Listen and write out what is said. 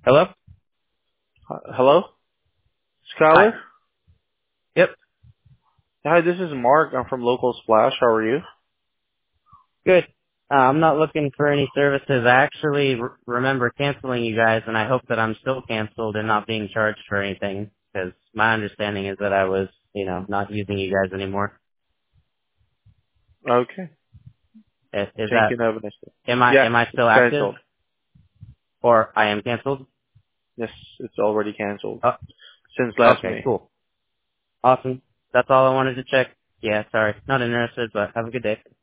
Hello? Hello? Hi. Skylar? Yep. Hi, this is Mark. I'm from Local Splash. How are you? Good. I'm not looking for any services. I actually remember canceling you guys, and I hope that I'm still canceled and not being charged for anything, because my understanding is that I was, not using you guys anymore. Okay. Is Thank that, you. Have a nice day. am I, Yeah, am I it's still active? canceled. Or I am canceled? Yes, it's already canceled. Oh, Since last okay, May. cool. Awesome. That's all I wanted to check. Yeah, sorry. Not interested, but have a good day.